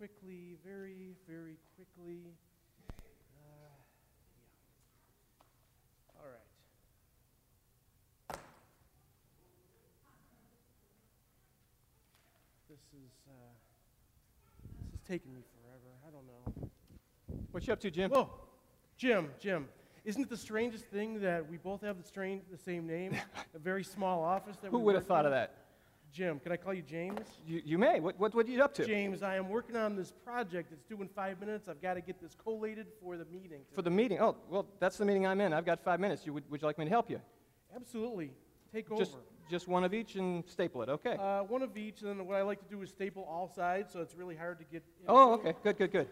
quickly, very, very quickly. Yeah. All right. This is taking me forever. I don't know. What you up to, Jim? Whoa, Jim. Isn't it the strangest thing that we both have the same name? A very small office that Who we would have work thought in? of that? Jim, can I call you James? You may. What are you up to? James, I am working on this project. It's due in 5 minutes. I've got to get this collated for the meeting. For the meeting? Oh, well, that's the meeting I'm in. I've got 5 minutes. Would you like me to help you? Absolutely. Take Just, over. just one of each and staple it. Okay. One of each, and then what I like to do is staple all sides, so it's really hard to get into. Oh, okay. Good.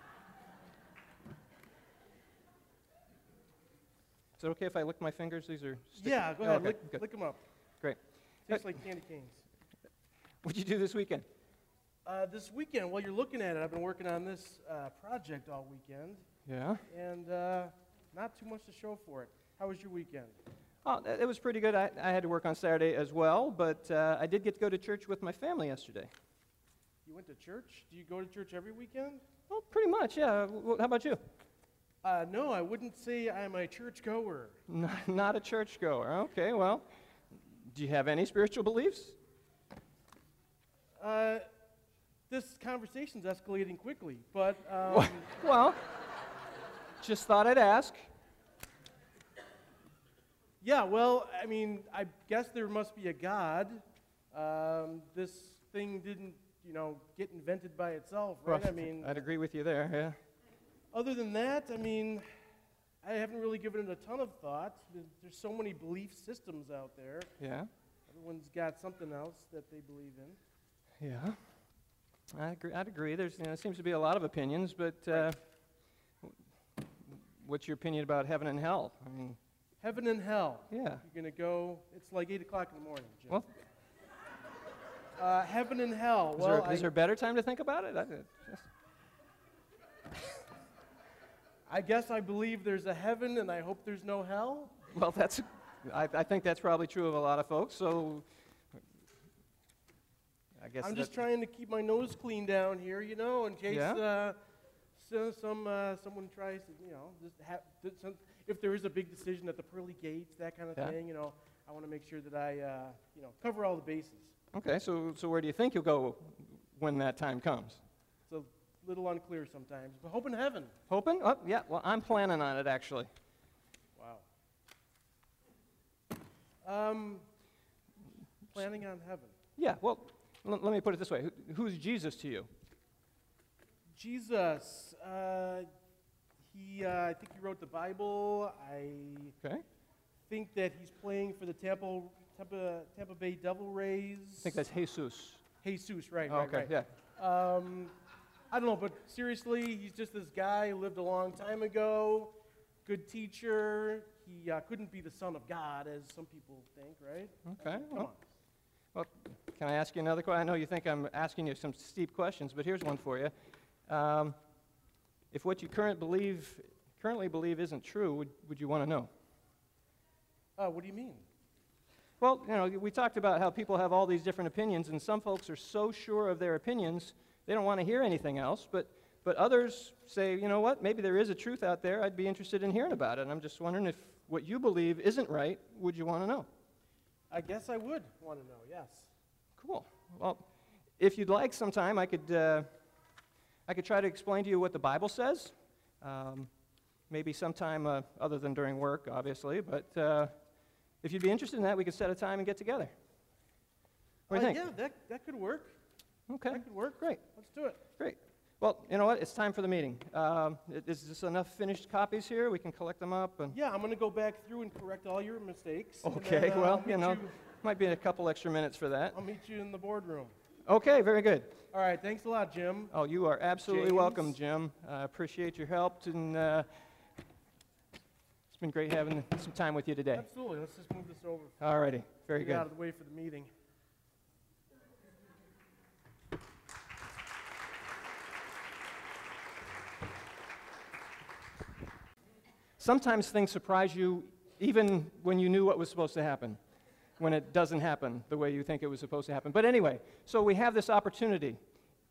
Is it okay if I lick my fingers? These are Yeah, go Oh, ahead. okay, good. Lick them up. Great. Tastes like candy canes. What'd you do this weekend? This weekend, while you're looking at it, I've been working on this project all weekend, Yeah. and not too much to show for it. How was your weekend? Oh, it was pretty good. I had to work on Saturday as well, but I did get to go to church with my family yesterday. You went to church? Do you go to church every weekend? Well, pretty much, yeah. How about you? No, I wouldn't say I'm a churchgoer. Not a churchgoer. Okay, well, do you have any spiritual beliefs? This conversation's escalating quickly, but Well, just thought I'd ask. yeah, well, I mean, I guess there must be a God. This thing didn't, get invented by itself, right? Well, I mean, I'd agree with you there, yeah. other than that, I mean, I haven't really given it a ton of thought. There's so many belief systems out there. Yeah, Everyone's got something else that they believe in. yeah. I'd agree. There seems to be a lot of opinions, but what's your opinion about heaven and hell? I mean, Heaven and hell. yeah. You're going to go, it's like 8 o'clock in the morning, Jim. Well, Heaven and hell. is there a better time to think about it? I guess I believe there's a heaven and I hope there's no hell. Well, I think that's probably true of a lot of folks, so I guess I'm just trying to keep my nose clean down here, in case Yeah? someone tries to, if there is a big decision at the pearly gates, that kind of Yeah. thing, I want to make sure that I, cover all the bases. Okay, so where do you think you'll go when that time comes? It's a little unclear sometimes, but hope in heaven. Hoping? Oh, yeah, well, I'm planning on it, actually. Wow. Planning on heaven. Yeah, well, let me put it this way. Who's Jesus to you? Jesus, I think he wrote the Bible. I Okay. think that he's playing for the Tampa Bay Devil Rays. I think that's Jesus. Jesus, right, Oh, right, okay, right. yeah. I don't know, but seriously, he's just this guy who lived a long time ago, good teacher. He couldn't be the son of God, as some people think, right? Okay, Come on. well, can I ask you another question? I know you think I'm asking you some steep questions, but here's one for you. If what you currently believe isn't true, would you want to know? What do you mean? Well, we talked about how people have all these different opinions, and some folks are so sure of their opinions, they don't want to hear anything else, but others say, you know what, maybe there is a truth out there, I'd be interested in hearing about it, and I'm just wondering if what you believe isn't right, would you want to know? I guess I would want to know, yes. Cool. Well, if you'd like sometime, I could try to explain to you what the Bible says, maybe sometime other than during work, obviously, but if you'd be interested in that, we could set a time and get together. What do you think? Yeah, that could work. Okay. That could work. Great. Let's do it. Great. Well, you know what? It's time for the meeting. Is this enough finished copies here? We can collect them up. And Yeah, I'm going to go back through and correct all your mistakes. and okay. then, Well, I'll meet might be a couple extra minutes for that. I'll meet you in the boardroom. Okay. Very good. All right, thanks a lot, Jim. Oh, you are absolutely James? welcome, Jim. I appreciate your help, and it's been great having some time with you today. Absolutely. Let's just move this over. All righty. Very Get good. out of the way for the meeting. Sometimes things surprise you even when you knew what was supposed to happen, when it doesn't happen the way you think it was supposed to happen. But anyway, so we have this opportunity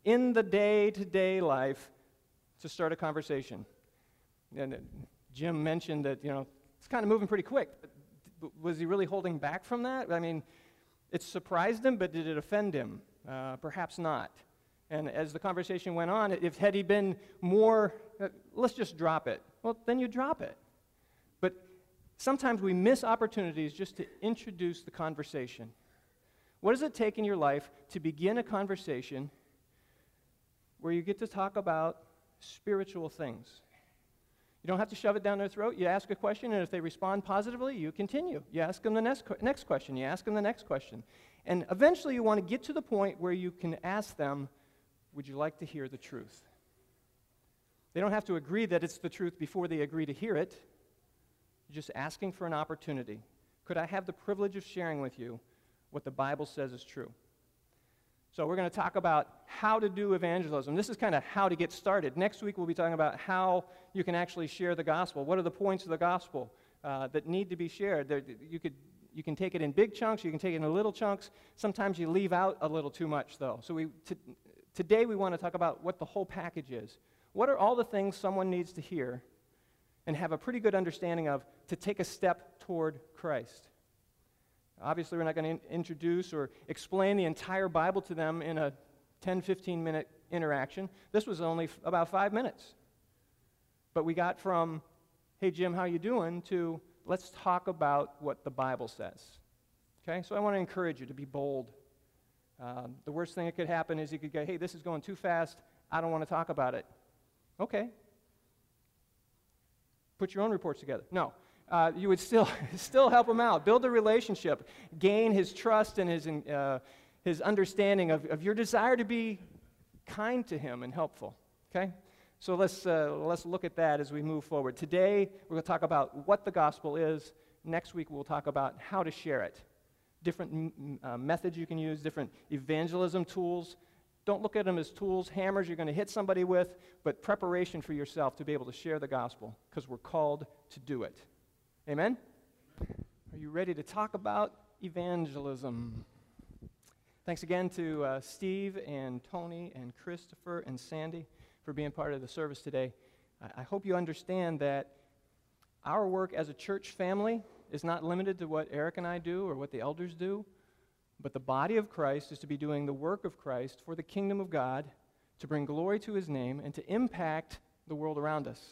in the day-to-day life to start a conversation. And Jim mentioned that, it's kind of moving pretty quick. Was he really holding back from that? I mean, it surprised him, but did it offend him? Perhaps not. And as the conversation went on, had he been more, let's just drop it, well, then you drop it. But sometimes we miss opportunities just to introduce the conversation. What does it take in your life to begin a conversation where you get to talk about spiritual things? You don't have to shove it down their throat. You ask a question, and if they respond positively, you continue. You ask them the next question. You ask them the next question. And eventually you want to get to the point where you can ask them, would you like to hear the truth? They don't have to agree that it's the truth before they agree to hear it. You're just asking for an opportunity. Could I have the privilege of sharing with you what the Bible says is true? So we're going to talk about how to do evangelism. This is kind of how to get started. Next week we'll be talking about how you can actually share the gospel. What are the points of the gospel that need to be shared? You can take it in big chunks. You can take it in little chunks. Sometimes you leave out a little too much, though. So today we want to talk about what the whole package is. What are all the things someone needs to hear and have a pretty good understanding of to take a step toward Christ? Obviously, we're not going to introduce or explain the entire Bible to them in a 10, 15-minute interaction. This was only about 5 minutes. But we got from, hey, Jim, how you doing, to let's talk about what the Bible says. Okay? So I want to encourage you to be bold. The worst thing that could happen is you could go, hey, this is going too fast. I don't want to talk about it. Okay. Put your own reports together. No. You would still help him out. Build a relationship. Gain his trust and his understanding of your desire to be kind to him and helpful. Okay? So let's look at that as we move forward. Today, we're going to talk about what the gospel is. Next week, we'll talk about how to share it. Different methods you can use, different evangelism tools. Don't look at them as tools, hammers you're going to hit somebody with, but preparation for yourself to be able to share the gospel, because we're called to do it. Amen? Are you ready to talk about evangelism? Thanks again to Steve and Tony and Christopher and Sandy for being part of the service today. I hope you understand that our work as a church family is not limited to what Eric and I do or what the elders do, but the body of Christ is to be doing the work of Christ for the kingdom of God, to bring glory to his name, and to impact the world around us.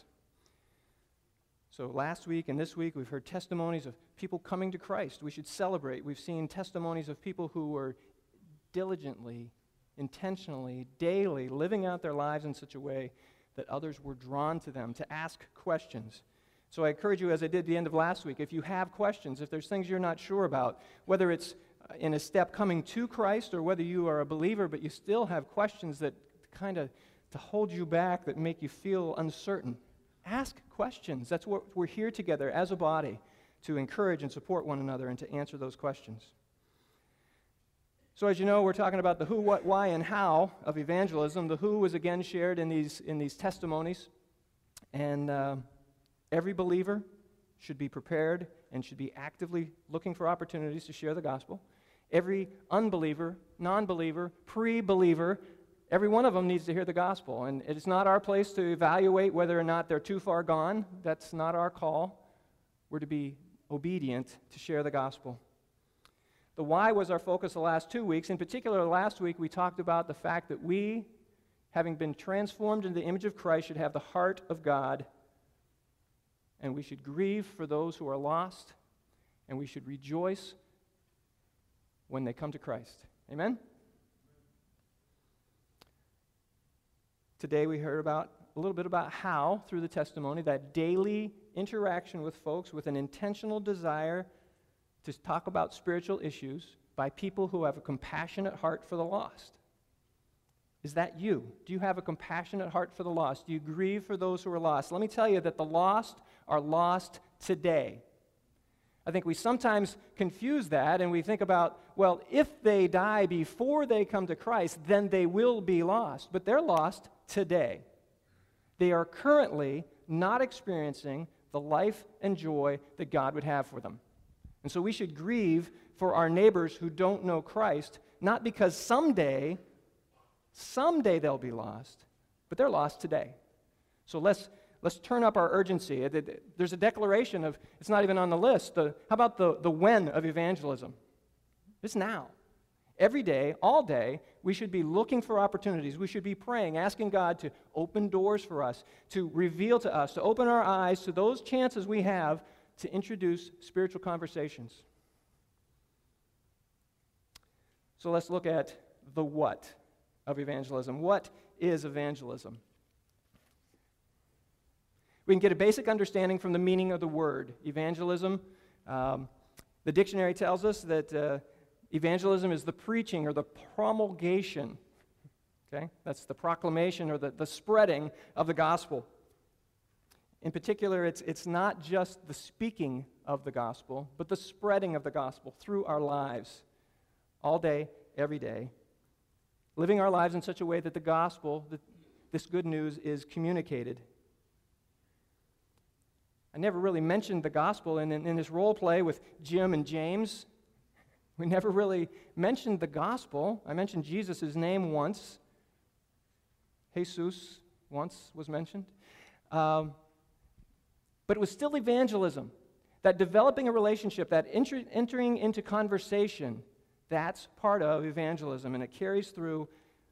So last week and this week, we've heard testimonies of people coming to Christ. We should celebrate. We've seen testimonies of people who were diligently, intentionally, daily living out their lives in such a way that others were drawn to them to ask questions. So I encourage you, as I did at the end of last week, if you have questions, if there's things you're not sure about, whether it's in a step coming to Christ or whether you are a believer but you still have questions that kind of to hold you back, that make you feel uncertain, ask questions. That's what we're here together as a body, to encourage and support one another and to answer those questions. So as you know, we're talking about the who, what, why, and how of evangelism. The who is again shared in these testimonies. And every believer should be prepared and should be actively looking for opportunities to share the gospel. Every unbeliever, non-believer, pre-believer, every one of them needs to hear the gospel. And it's not our place to evaluate whether or not they're too far gone. That's not our call. We're to be obedient to share the gospel. The why was our focus the last 2 weeks. In particular, last week we talked about the fact that we, having been transformed into the image of Christ, should have the heart of God, and we should grieve for those who are lost, and we should rejoice when they come to Christ. Amen? Today we heard a little bit about how, through the testimony, that daily interaction with folks with an intentional desire to talk about spiritual issues by people who have a compassionate heart for the lost. Is that you? Do you have a compassionate heart for the lost? Do you grieve for those who are lost? Let me tell you that the lost are lost today. I think we sometimes confuse that and we think about, well, if they die before they come to Christ, then they will be lost. But they're lost today. They are currently not experiencing the life and joy that God would have for them. And so we should grieve for our neighbors who don't know Christ, not because someday Someday they'll be lost, but they're lost today. So let's turn up our urgency. There's a declaration of, it's not even on the list. How about the when of evangelism? It's now. Every day, all day, we should be looking for opportunities. We should be praying, asking God to open doors for us, to reveal to us, to open our eyes to those chances we have to introduce spiritual conversations. So let's look at the what of evangelism. What is evangelism? We can get a basic understanding from the meaning of the word evangelism. The dictionary tells us that evangelism is the preaching or the promulgation. Okay? That's the proclamation or the spreading of the gospel. In particular, it's not just the speaking of the gospel, but the spreading of the gospel through our lives, all day, every day, living our lives in such a way that the gospel, this good news, is communicated. I never really mentioned the gospel in this role play with Jim and James. We never really mentioned the gospel. I mentioned Jesus' name once. Jesus once was mentioned. But it was still evangelism. That developing a relationship, that entering into conversation, that's part of evangelism, and it carries through.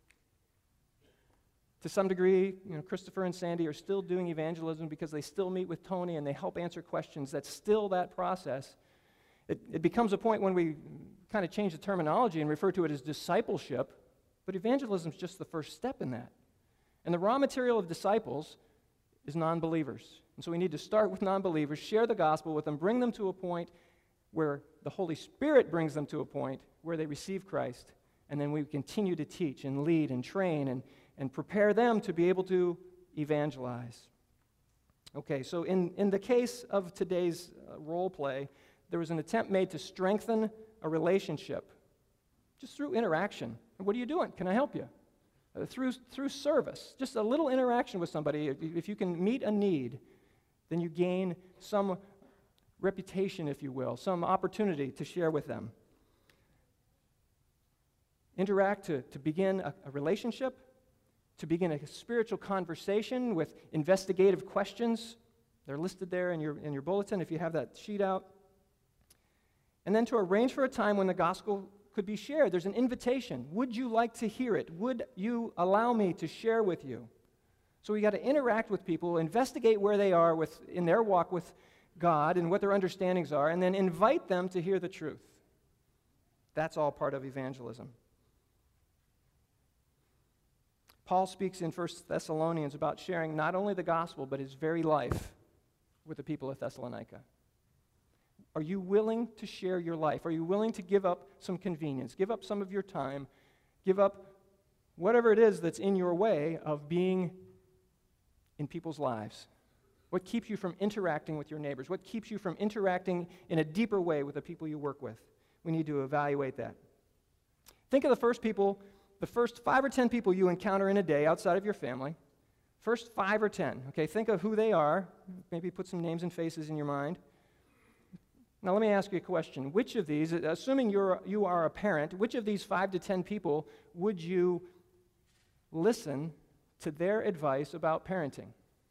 To some degree, Christopher and Sandy are still doing evangelism because they still meet with Tony and they help answer questions. That's still that process. It becomes a point when we kind of change the terminology and refer to it as discipleship, but evangelism is just the first step in that. And the raw material of disciples is non-believers. And so we need to start with non-believers, share the gospel with them, bring them to a point where the Holy Spirit brings them to a point where they receive Christ, and then we continue to teach and lead and train and prepare them to be able to evangelize. Okay, so in the case of today's role play, there was an attempt made to strengthen a relationship just through interaction. What are you doing? Can I help you? Through service, just a little interaction with somebody. If you can meet a need, then you gain some reputation, if you will, some opportunity to share with them. Interact to begin a relationship, to begin a spiritual conversation with investigative questions. They're listed there in your bulletin if you have that sheet out. And then to arrange for a time when the gospel could be shared. There's an invitation. Would you like to hear it? Would you allow me to share with you? So we got to interact with people, investigate where they are in their walk with God and what their understandings are, and then invite them to hear the truth. That's all part of evangelism. Paul speaks in 1 Thessalonians about sharing not only the gospel, but his very life with the people of Thessalonica. Are you willing to share your life? Are you willing to give up some convenience, give up some of your time, give up whatever it is that's in your way of being in people's lives? What keeps you from interacting with your neighbors? What keeps you from interacting in a deeper way with the people you work with? We need to evaluate that. Think of the first 5 or 10 people you encounter in a day outside of your family. First 5 or 10. Okay, think of who they are. Maybe put some names and faces in your mind. Now let me ask you a question. Which of these, assuming you are a parent, which of these 5 to 10 people would you listen to their advice about parenting?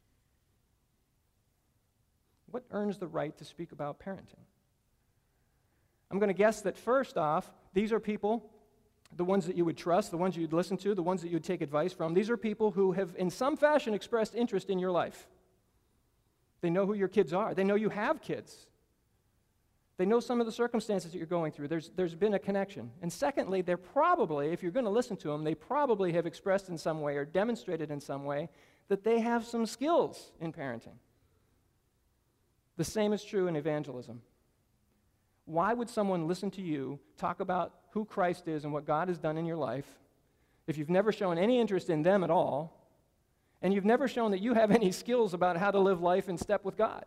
What earns the right to speak about parenting? I'm going to guess that first off, these are people, the ones that you would trust, the ones you'd listen to, the ones that you'd take advice from. These are people who have in some fashion expressed interest in your life. They know who your kids are. They know you have kids. They know some of the circumstances that you're going through. There's been a connection. And secondly, they're probably, if you're going to listen to them, they probably have expressed in some way or demonstrated in some way that they have some skills in parenting. The same is true in evangelism. Why would someone listen to you talk about who Christ is and what God has done in your life if you've never shown any interest in them at all, and you've never shown that you have any skills about how to live life in step with God?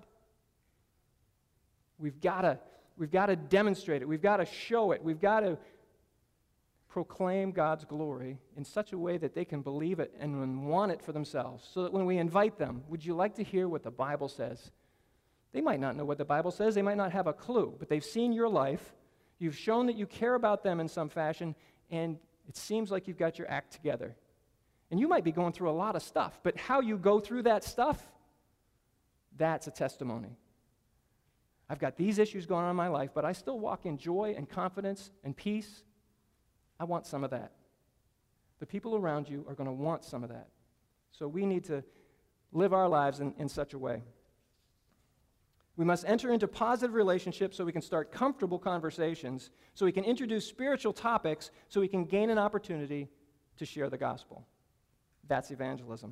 We've got to demonstrate it. We've got to show it. We've got to proclaim God's glory in such a way that they can believe it and want it for themselves, so that when we invite them, would you like to hear what the Bible says? They might not know what the Bible says. They might not have a clue, but they've seen your life. You've shown that you care about them in some fashion, and it seems like you've got your act together. And you might be going through a lot of stuff, but how you go through that stuff, that's a testimony. I've got these issues going on in my life, but I still walk in joy and confidence and peace. I want some of that. The people around you are going to want some of that. So we need to live our lives in such a way. We must enter into positive relationships so we can start comfortable conversations, so we can introduce spiritual topics, so we can gain an opportunity to share the gospel. That's evangelism.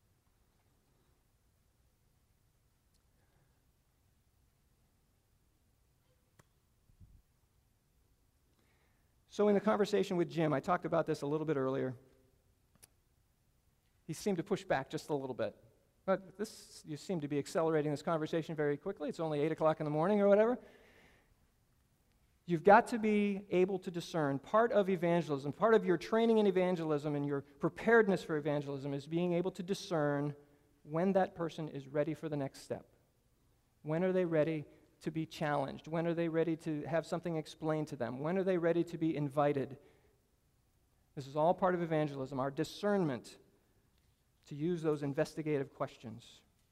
So in the conversation with Jim, I talked about this a little bit earlier. He seemed to push back just a little bit. But you seem to be accelerating this conversation very quickly. It's only 8 o'clock in the morning or whatever. You've got to be able to discern. Part of evangelism, part of your training in evangelism and your preparedness for evangelism is being able to discern when that person is ready for the next step. When are they ready to be challenged? When are they ready to have something explained to them? When are they ready to be invited? This is all part of evangelism, our discernment to use those investigative questions.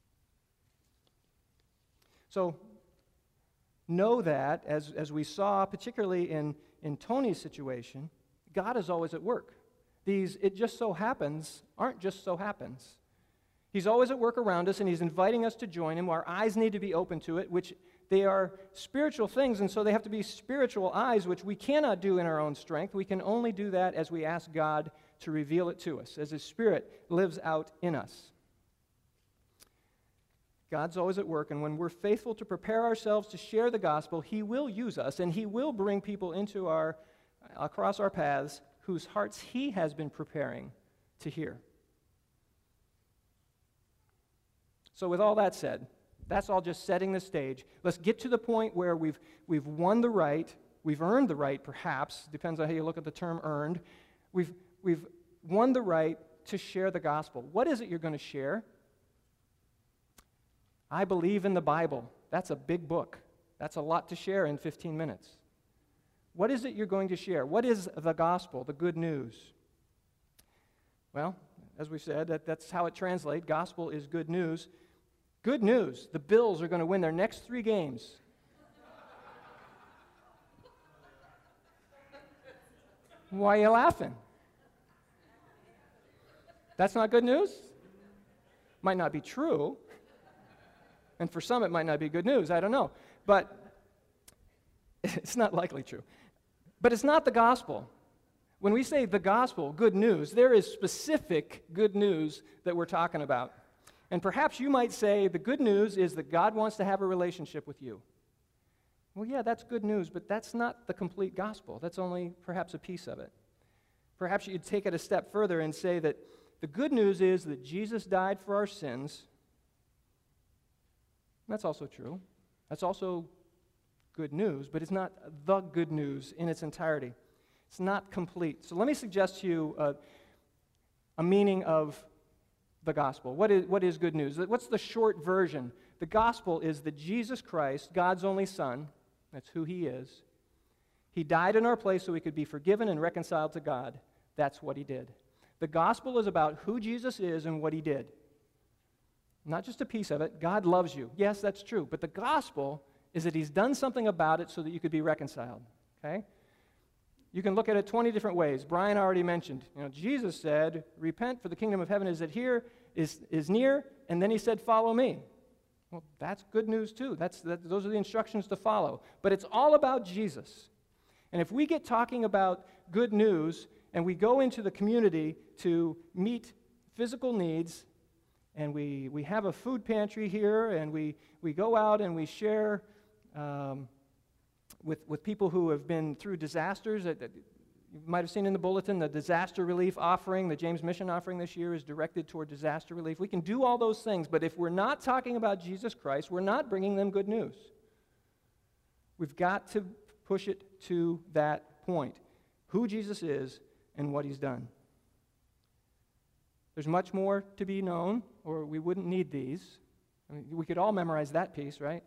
So, know that, as we saw, particularly in Tony's situation, God is always at work. These "it just so happens" aren't just so happens. He's always at work around us, and He's inviting us to join Him. Our eyes need to be open to it, which they are spiritual things, and so they have to be spiritual eyes, which we cannot do in our own strength. We can only do that as we ask God to reveal it to us, as His Spirit lives out in us. God's always at work, and when we're faithful to prepare ourselves to share the gospel, He will use us, and He will bring people across our paths whose hearts He has been preparing to hear. So with all that said, that's all just setting the stage. Let's get to the point where we've won the right, we've earned the right, perhaps, depends on how you look at the term earned. We've won the right to share the gospel. What is it you're going to share? I believe in the Bible. That's a big book. That's a lot to share in 15 minutes. What is it you're going to share? What is the gospel, the good news? Well, as we said, that's how it translates. Gospel is good news. Good news, the Bills are going to win their next 3 games. Why are you laughing? That's not good news? Might not be true. And for some, it might not be good news. I don't know. But it's not likely true. But it's not the gospel. When we say the gospel, good news, there is specific good news that we're talking about. And perhaps you might say the good news is that God wants to have a relationship with you. Well, yeah, that's good news, but that's not the complete gospel. That's only perhaps a piece of it. Perhaps you'd take it a step further and say that the good news is that Jesus died for our sins. That's also true. That's also good news, but it's not the good news in its entirety. It's not complete. So let me suggest to you a meaning of the gospel. What is good news? What's the short version? The gospel is that Jesus Christ, God's only Son, that's who He is, He died in our place so we could be forgiven and reconciled to God. That's what He did. The gospel is about who Jesus is and what He did. Not just a piece of it. God loves you. Yes, that's true. But the gospel is that He's done something about it so that you could be reconciled. Okay? You can look at it 20 different ways. Brian already mentioned, Jesus said, repent for the kingdom of heaven is at here, is near, and then He said, follow me. Well, that's good news too. Those are the instructions to follow. But it's all about Jesus. And if we get talking about good news and we go into the community to meet physical needs, and we have a food pantry here, and we go out and we share with people who have been through disasters. You might have seen in the bulletin the disaster relief offering, the James Mission offering this year is directed toward disaster relief. We can do all those things, but if we're not talking about Jesus Christ, we're not bringing them good news. We've got to push it to that point, who Jesus is and what He's done. There's much more to be known, or we wouldn't need these. I mean, we could all memorize that piece, right?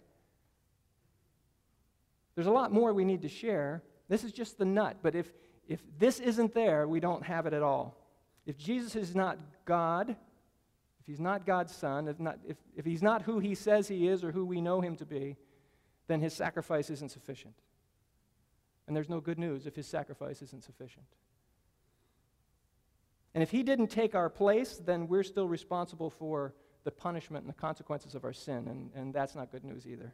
There's a lot more we need to share. This is just the nut, but if this isn't there, we don't have it at all. If Jesus is not God, if he's not God's son, if he's not who he says he is or who we know him to be, then his sacrifice isn't sufficient. And there's no good news if his sacrifice isn't sufficient. And if he didn't take our place, then we're still responsible for the punishment and the consequences of our sin, and that's not good news either.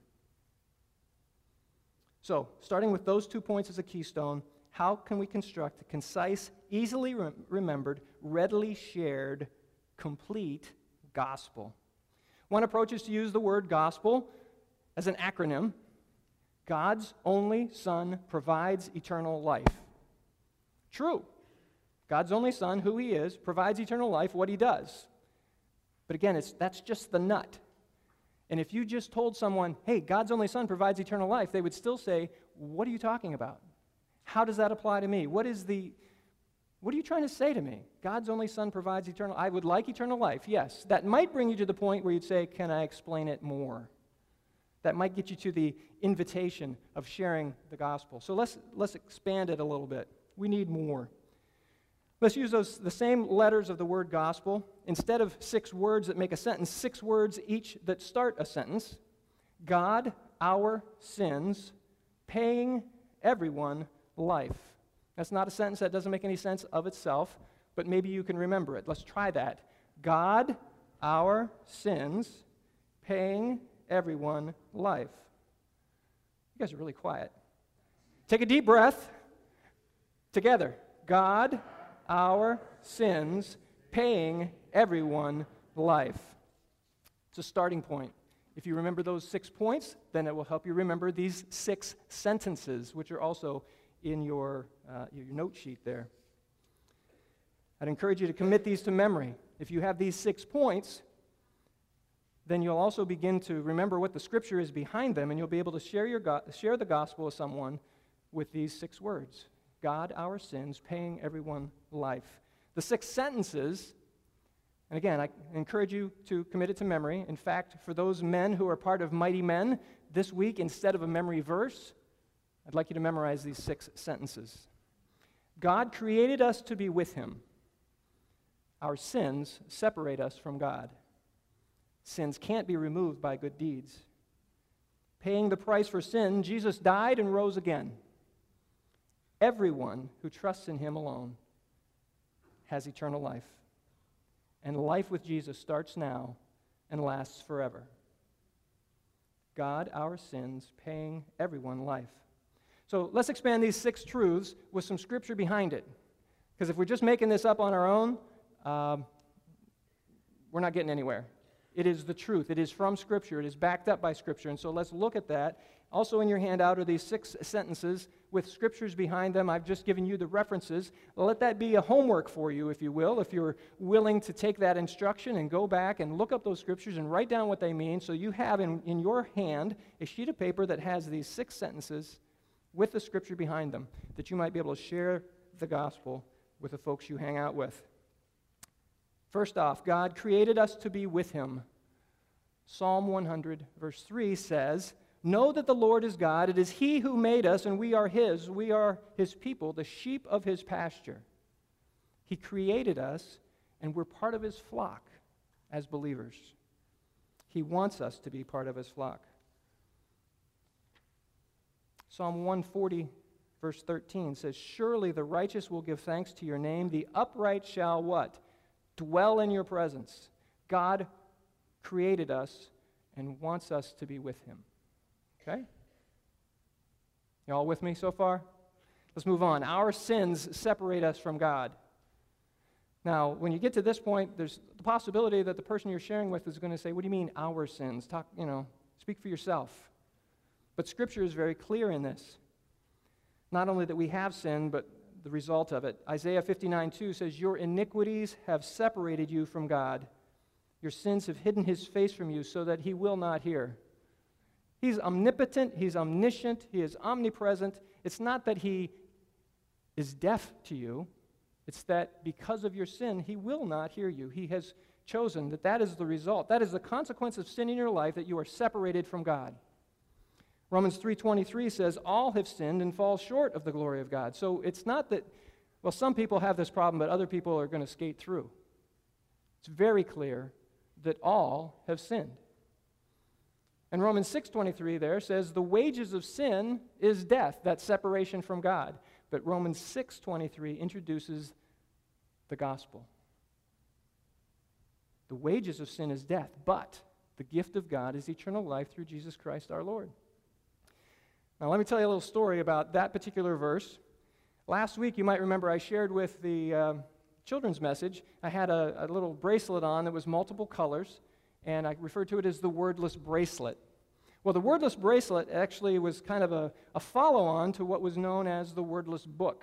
So, starting with those 2 points as a keystone, how can we construct a concise, easily remembered, readily shared, complete gospel? One approach is to use the word gospel as an acronym. God's only Son provides eternal life. True. God's only Son, who he is, provides eternal life, what he does. But again, that's just the nut. And if you just told someone, hey, God's only Son provides eternal life, they would still say, what are you talking about? How does that apply to me? What are you trying to say to me? God's only Son provides eternal life. I would like eternal life, yes. That might bring you to the point where you'd say, can I explain it more? That might get you to the invitation of sharing the gospel. So let's expand it a little bit. We need more. Let's use the same letters of the word gospel. Instead of 6 words that make a sentence, 6 words each that start a sentence. God, our sins, paying everyone life. That's not a sentence that doesn't make any sense of itself, but maybe you can remember it. Let's try that. God, our sins, paying everyone life. You guys are really quiet. Take a deep breath. Together. God, our sins, paying everyone life. It's a starting point. If you remember those 6 points, then it will help you remember these 6 sentences, which are also in your note sheet there. I'd encourage you to commit these to memory. If you have these 6 points, then you'll also begin to remember what the Scripture is behind them, and you'll be able to share the gospel with someone with these 6 words. God, our sins, paying everyone life. The 6 sentences, and again, I encourage you to commit it to memory. In fact, for those men who are part of Mighty Men, this week, instead of a memory verse, I'd like you to memorize these 6 sentences. God created us to be with him. Our sins separate us from God. Sins can't be removed by good deeds. Paying the price for sin, Jesus died and rose again. Everyone who trusts in him alone has eternal life. And life with Jesus starts now and lasts forever. God, our sins, paying everyone life. So let's expand these 6 truths with some Scripture behind it. Because if we're just making this up on our own, we're not getting anywhere. It is the truth. It is from Scripture. It is backed up by Scripture. And so let's look at that. Also in your handout are these 6 sentences with Scriptures behind them. I've just given you the references. Let that be a homework for you, if you will, if you're willing to take that instruction and go back and look up those Scriptures and write down what they mean, so you have in your hand a sheet of paper that has these 6 sentences with the Scripture behind them, that you might be able to share the gospel with the folks you hang out with. First off, God created us to be with him. Psalm 100, verse 3 says, "Know that the Lord is God. It is he who made us, and we are his. We are his people, the sheep of his pasture." He created us, and we're part of his flock as believers. He wants us to be part of his flock. Psalm 140, verse 13 says, "Surely the righteous will give thanks to your name. The upright shall" what? "Dwell in your presence." God created us and wants us to be with him. Okay? You all with me so far? Let's move on. Our sins separate us from God. Now, when you get to this point, there's the possibility that the person you're sharing with is going to say, "What do you mean, our sins? Speak for yourself." But Scripture is very clear in this. Not only that we have sinned, but the result of it. Isaiah 59:2 says, "Your iniquities have separated you from God. Your sins have hidden his face from you so that he will not hear." He's omnipotent, he's omniscient, he is omnipresent. It's not that he is deaf to you. It's that because of your sin, he will not hear you. He has chosen that is the result. That is the consequence of sin in your life, that you are separated from God. Romans 3:23 says, "All have sinned and fall short of the glory of God." So it's not that, Well, some people have this problem, but other people are going to skate through. It's very clear that all have sinned. And Romans 6:23 there says the wages of sin is death, that's separation from God. But Romans 6:23 introduces the gospel. The wages of sin is death, but the gift of God is eternal life through Jesus Christ our Lord. Now let me tell you a little story about that particular verse. Last week, you might remember I shared with the children's message, I had a little bracelet on that was multiple colors, and I referred to it as the wordless bracelet. Well, the wordless bracelet actually was kind of a follow-on to what was known as the wordless book.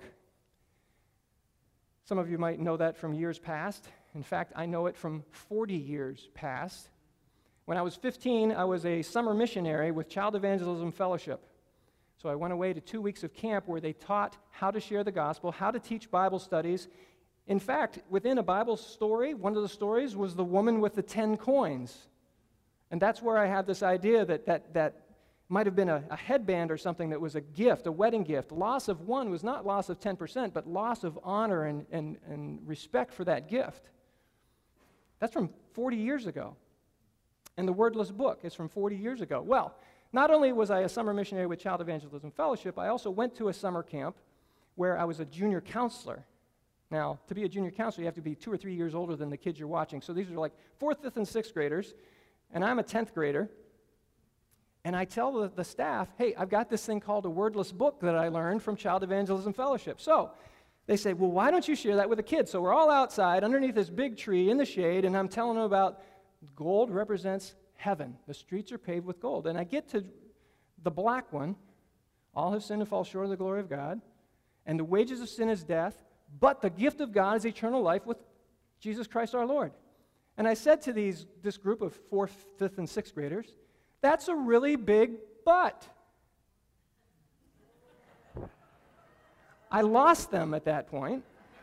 Some of you might know that from years past. In fact, I know it from 40 years past. When I was 15, I was a summer missionary with Child Evangelism Fellowship. So I went away to 2 weeks of camp where they taught how to share the gospel, how to teach Bible studies. In fact, within a Bible story, one of the stories was the woman with the 10 coins. And that's where I had this idea that might have been a headband or something that was a gift, a wedding gift. Loss of one was not loss of 10%, but loss of honor and respect for that gift. That's from 40 years ago. And the wordless book is from 40 years ago. Well, not only was I a summer missionary with Child Evangelism Fellowship, I also went to a summer camp where I was a junior counselor. Now, to be a junior counselor, you have to be 2 or 3 years older than the kids you're watching. So these are like 4th, 5th, and 6th graders, and I'm a 10th grader. And I tell the staff, hey, I've got this thing called a wordless book that I learned from Child Evangelism Fellowship. So they say, well, why don't you share that with the kids? So we're all outside underneath this big tree in the shade, and I'm telling them about gold represents heaven. The streets are paved with gold. And I get to the black one, all have sinned and fall short of the glory of God, and the wages of sin is death, but the gift of God is eternal life with Jesus Christ our Lord. And I said to this group of 4th, 5th, and 6th graders, that's a really big but. I lost them at that point.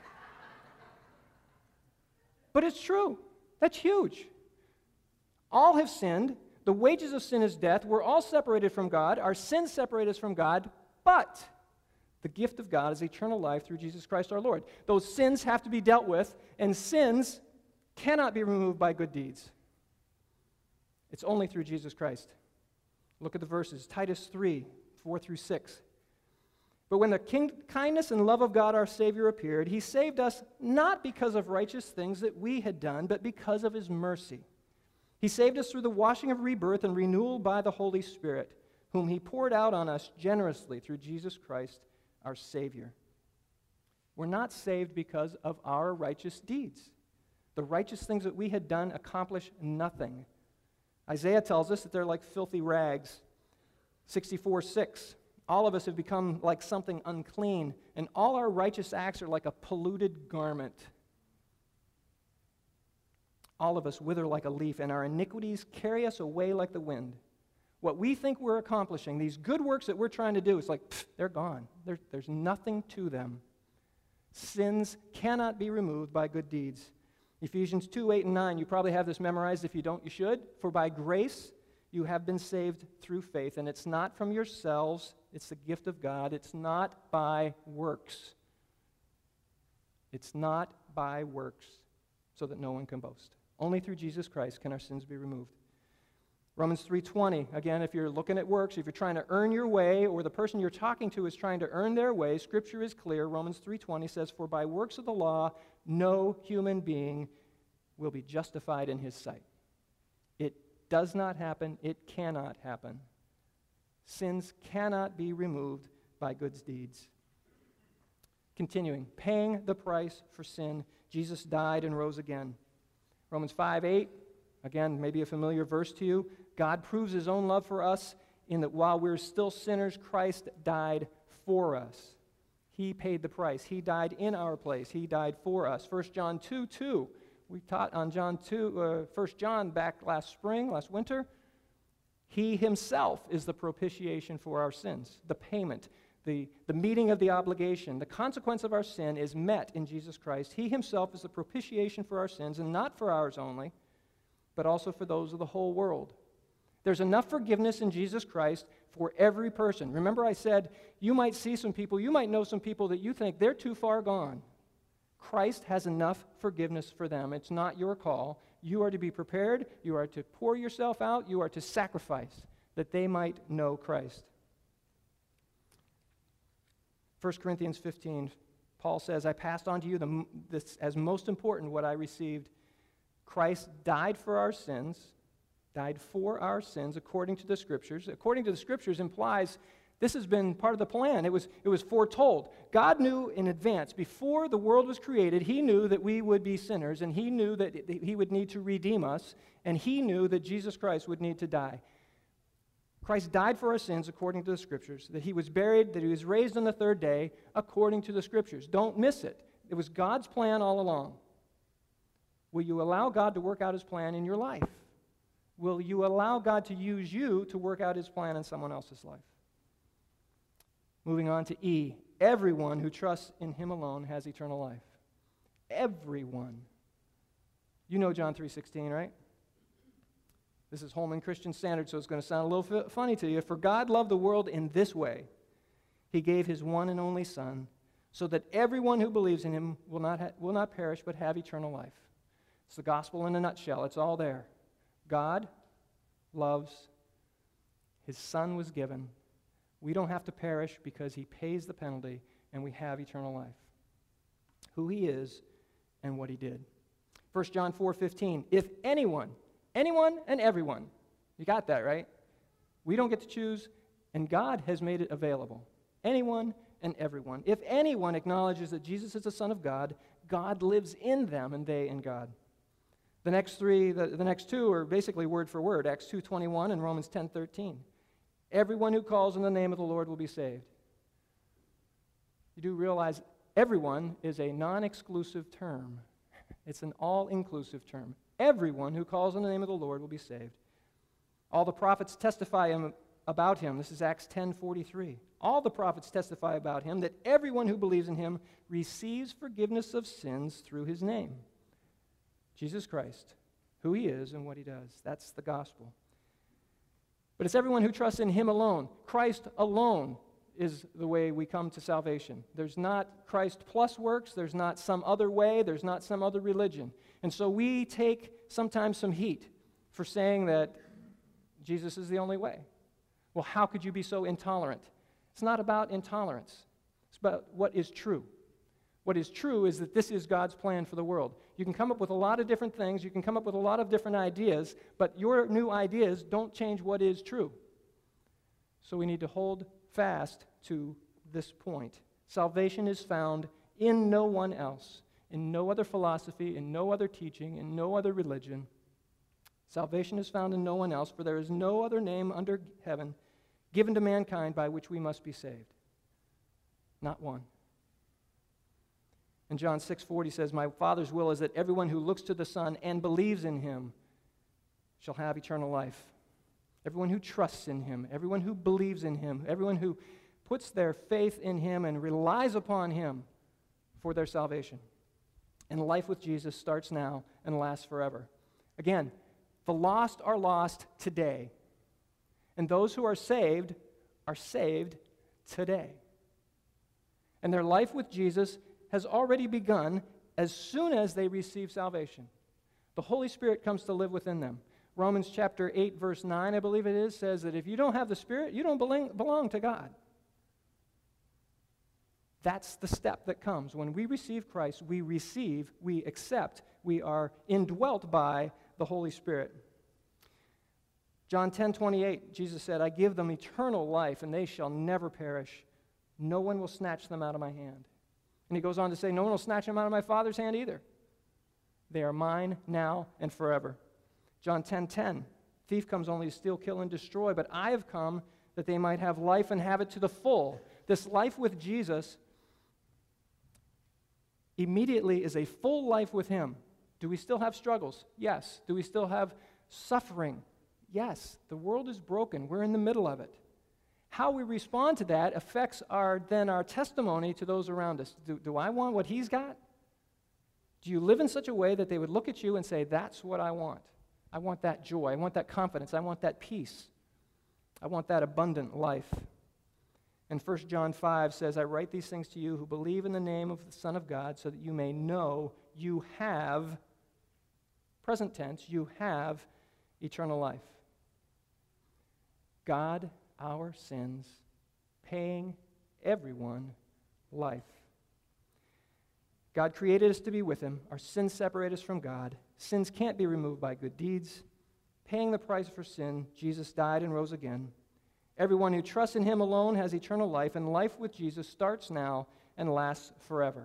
But it's true. That's huge. All have sinned. The wages of sin is death. We're all separated from God. Our sins separate us from God, but the gift of God is eternal life through Jesus Christ our Lord. Those sins have to be dealt with, and sins cannot be removed by good deeds. It's only through Jesus Christ. Look at the verses. Titus 3, 4 through 6. But when the kindness and love of God our Savior appeared, he saved us not because of righteous things that we had done, but because of his mercy. He saved us through the washing of rebirth and renewal by the Holy Spirit, whom he poured out on us generously through Jesus Christ our Savior. We're not saved because of our righteous deeds. The righteous things that we had done accomplish nothing. Isaiah tells us that they're like filthy rags. 64:6. All of us have become like something unclean, and all our righteous acts are like a polluted garment. All of us wither like a leaf, and our iniquities carry us away like the wind. What we think we're accomplishing, these good works that we're trying to do, it's like, they're gone. There's nothing to them. Sins cannot be removed by good deeds. Ephesians 2, 8, and 9, you probably have this memorized. If you don't, you should. For by grace you have been saved through faith, and it's not from yourselves, it's the gift of God. It's not by works. It's not by works, so that no one can boast. Only through Jesus Christ can our sins be removed. Romans 3:20, again, if you're looking at works, if you're trying to earn your way, or the person you're talking to is trying to earn their way, Scripture is clear. Romans 3:20 says, for by works of the law, no human being will be justified in his sight. It does not happen. It cannot happen. Sins cannot be removed by good deeds. Continuing, paying the price for sin, Jesus died and rose again. Romans 5:8, again, maybe a familiar verse to you. God proves his own love for us in that while we're still sinners, Christ died for us. He paid the price. He died in our place. He died for us. 1 John 2:2. We taught on 1 John back last winter. He himself is the propitiation for our sins, the payment, the meeting of the obligation. The consequence of our sin is met in Jesus Christ. He himself is the propitiation for our sins, and not for ours only, but also for those of the whole world. There's enough forgiveness in Jesus Christ for every person. Remember I said you might see some people, you might know some people that you think they're too far gone. Christ has enough forgiveness for them. It's not your call. You are to be prepared. You are to pour yourself out. You are to sacrifice that they might know Christ. 1 Corinthians 15, Paul says, I passed on to you this as most important what I received. Christ died for our sins according to the Scriptures. According to the Scriptures implies this has been part of the plan. It was foretold. God knew in advance, before the world was created, he knew that we would be sinners, and he knew that he would need to redeem us, and he knew that Jesus Christ would need to die. Christ died for our sins according to the Scriptures, that he was buried, that he was raised on the third day according to the Scriptures. Don't miss it. It was God's plan all along. Will you allow God to work out his plan in your life? Will you allow God to use you to work out his plan in someone else's life? Moving on to E. Everyone who trusts in him alone has eternal life. Everyone. You know John 3:16, right? This is Holman Christian Standard, so it's going to sound a little funny to you. For God loved the world in this way. He gave his one and only Son, so that everyone who believes in him will not perish but have eternal life. It's the gospel in a nutshell. It's all there. God loves. His Son was given. We don't have to perish because he pays the penalty, and we have eternal life. Who he is and what he did. 1 John 4:15. If anyone and everyone, you got that, right? We don't get to choose, and God has made it available. Anyone and everyone. If anyone acknowledges that Jesus is the Son of God, God lives in them, and they in God. The next two are basically word for word, Acts 2:21 and Romans 10:13. Everyone who calls on the name of the Lord will be saved. You do realize everyone is a non-exclusive term. It's an all-inclusive term. Everyone who calls on the name of the Lord will be saved. All the prophets testify about him. This is Acts 10:43. All the prophets testify about him that everyone who believes in him receives forgiveness of sins through his name. Jesus Christ, who he is and what he does. That's the gospel. But it's everyone who trusts in him alone. Christ alone is the way we come to salvation. There's not Christ plus works. There's not some other way. There's not some other religion. And so we take sometimes some heat for saying that Jesus is the only way. Well, how could you be so intolerant? It's not about intolerance. It's about what is true. What is true is that this is God's plan for the world. You can come up with a lot of different things. You can come up with a lot of different ideas, but your new ideas don't change what is true. So we need to hold fast to this point. Salvation is found in no one else, in no other philosophy, in no other teaching, in no other religion. Salvation is found in no one else, for there is no other name under heaven given to mankind by which we must be saved. Not one. And John 6:40 says, my Father's will is that everyone who looks to the Son and believes in him shall have eternal life. Everyone who trusts in him, everyone who believes in him, everyone who puts their faith in him and relies upon him for their salvation. And life with Jesus starts now and lasts forever. Again, the lost are lost today. And those who are saved today. And their life with Jesus has already begun as soon as they receive salvation. The Holy Spirit comes to live within them. Romans chapter 8, verse 9, I believe it is, says that if you don't have the Spirit, you don't belong to God. That's the step that comes. When we receive Christ, we accept, we are indwelt by the Holy Spirit. John 10:28, Jesus said, I give them eternal life, and they shall never perish. No one will snatch them out of my hand. And he goes on to say, no one will snatch them out of my Father's hand either. They are mine now and forever. John 10:10, thief comes only to steal, kill, and destroy, but I have come that they might have life and have it to the full. This life with Jesus immediately is a full life with him. Do we still have struggles? Yes. Do we still have suffering? Yes. The world is broken. We're in the middle of it. How we respond to that affects our testimony to those around us. Do I want what he's got? Do you live in such a way that they would look at you and say, that's what I want? I want that joy. I want that confidence. I want that peace. I want that abundant life. And 1 John 5 says, I write these things to you who believe in the name of the Son of God, so that you may know you have, present tense, you have eternal life. God, our sins, paying everyone life. God created us to be with him. Our sins separate us from God. Sins can't be removed by good deeds. Paying the price for sin, Jesus died and rose again. Everyone who trusts in him alone has eternal life, and life with Jesus starts now and lasts forever.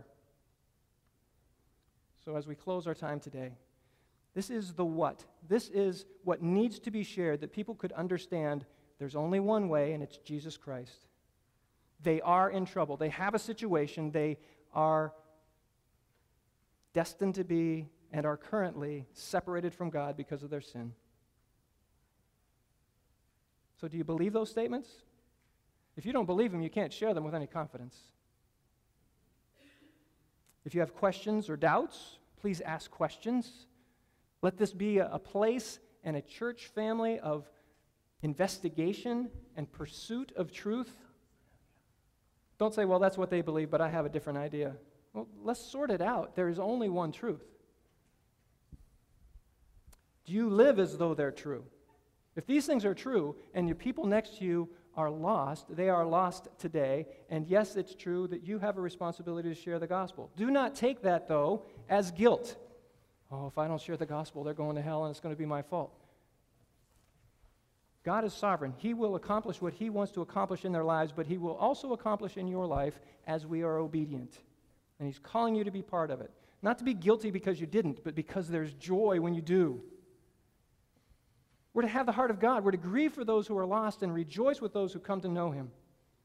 So as we close our time today, this is the what. This is what needs to be shared, that people could understand there's only one way, and it's Jesus Christ. They are in trouble. They have a situation. They are destined to be and are currently separated from God because of their sin. So do you believe those statements? If you don't believe them, you can't share them with any confidence. If you have questions or doubts, please ask questions. Let this be a place and a church family of investigation and pursuit of truth. Don't say, well, that's what they believe, but I have a different idea. Well, let's sort it out. There is only one truth. Do you live as though they're true? If these things are true and your people next to you are lost, they are lost today. And yes, it's true that you have a responsibility to share the gospel. Do not take that, though, as guilt. Oh, if I don't share the gospel, they're going to hell and it's going to be my fault. God is sovereign. He will accomplish what he wants to accomplish in their lives, but he will also accomplish in your life as we are obedient. And he's calling you to be part of it. Not to be guilty because you didn't, but because there's joy when you do. We're to have the heart of God. We're to grieve for those who are lost and rejoice with those who come to know him.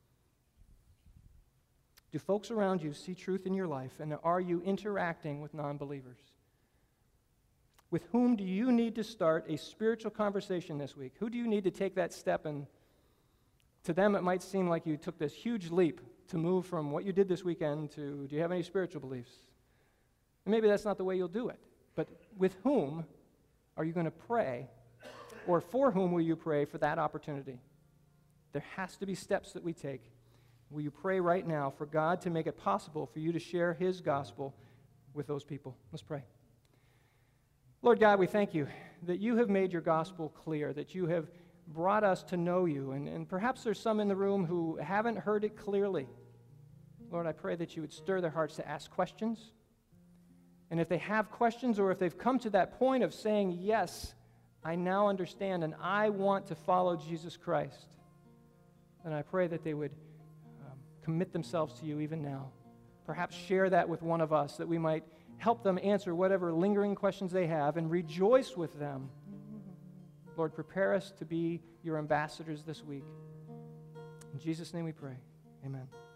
Do folks around you see truth in your life, and are you interacting with non-believers? With whom do you need to start a spiritual conversation this week? Who do you need to take that step? And to them, it might seem like you took this huge leap to move from what you did this weekend to, do you have any spiritual beliefs? And maybe that's not the way you'll do it. But with whom are you going to pray? Or for whom will you pray for that opportunity? There has to be steps that we take. Will you pray right now for God to make it possible for you to share his gospel with those people? Let's pray. Lord God, we thank you that you have made your gospel clear, that you have brought us to know you, and perhaps there's some in the room who haven't heard it clearly. Lord, I pray that you would stir their hearts to ask questions. And if they have questions, or if they've come to that point of saying, yes, I now understand and I want to follow Jesus Christ, then I pray that they would commit themselves to you even now. Perhaps share that with one of us, that we might help them answer whatever lingering questions they have and rejoice with them. Lord, prepare us to be your ambassadors this week. In Jesus' name we pray. Amen.